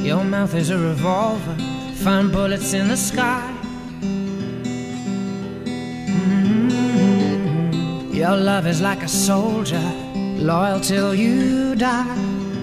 Your mouth is a revolver, find bullets in the sky. Your love is like a soldier, loyal till you die.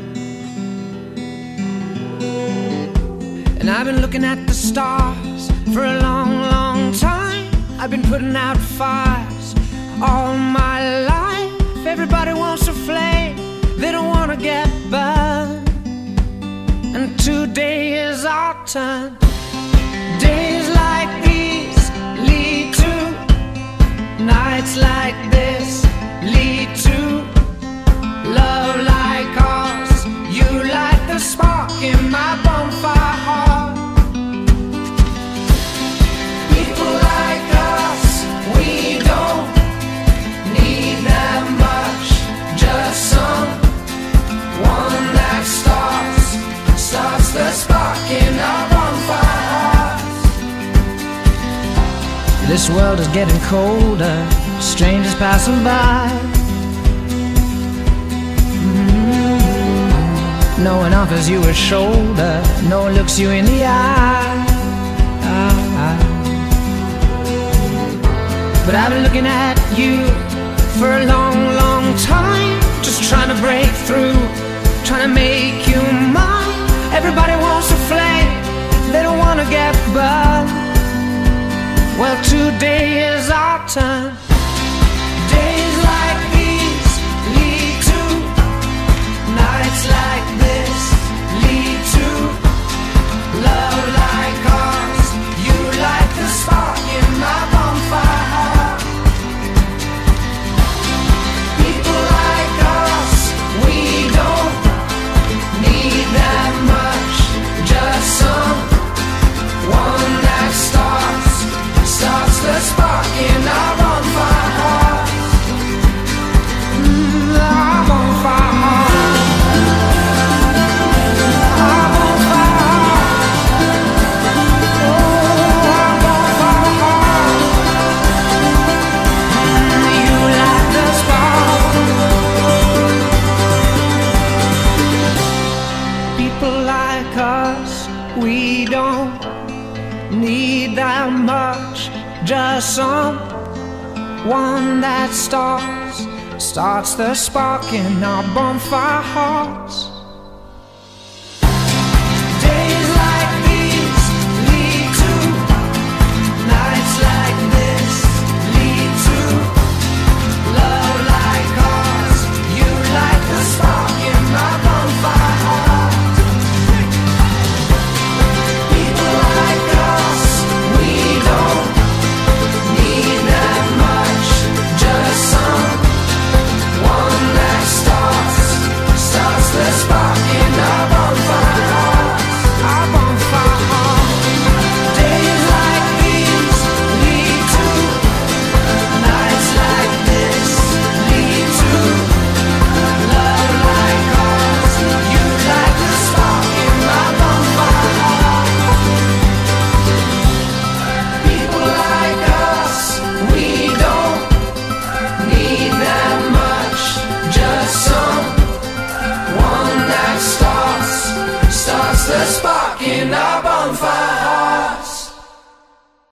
And I've been looking at the stars for a long, long time. I've been putting out fires all my life. Everybody wants a flame, they don't want to get burned. And today is our turn. Days like these lead to nights like this, lead to love like ours. You light the spark in my bonfire heart. People like us, we don't need that much, just someone that starts the spark in our bonfire hearts. This world is getting colder, strangers passing by. No one offers you a shoulder, no one looks you in the eye. But I've been looking at you for a long, long time, just trying to break through, trying to make you mine. Everybody wants a flame, they don't want to get burned. Well, today is our turn. Days like these lead to nights like this, lead to love like ours. You light the spark in my bonfire heart. People like us, we don't need that much, just someone that starts the spark in our bonfire hearts. Our bonfire hearts. Our bonfire hearts. Oh, our bonfire hearts. You light the spark. People like us, we don't need that much, just someone that starts the spark in our bonfire hearts.